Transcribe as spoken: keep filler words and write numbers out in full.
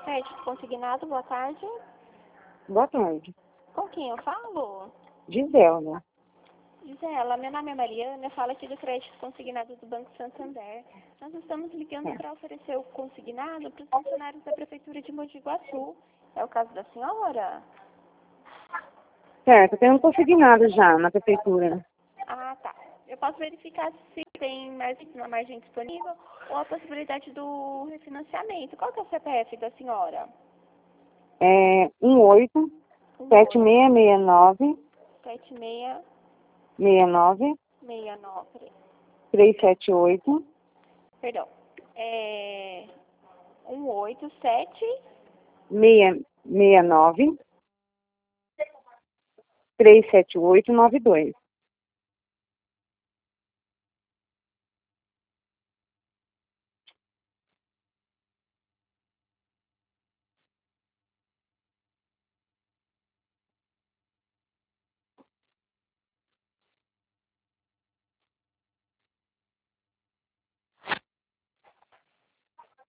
Crédito consignado, boa tarde. Boa tarde. Com quem eu falo? Gisela. Gisela, meu nome é Mariana, eu falo aqui do crédito consignado do Banco Santander. Nós estamos ligando É. para oferecer o consignado para os funcionários da Prefeitura de Mogi Guaçu. É o caso da senhora? Certo, tem um consignado já na prefeitura. Ah, tá. Eu posso verificar se tem mais na margem disponível ou a possibilidade do refinanciamento. Qual que é o C P F da senhora? É um oito sete seis seis nove sete seis seis nove seis nove. três sete oito Perdão. É um oito sete seis seis nove três sete oito nove dois.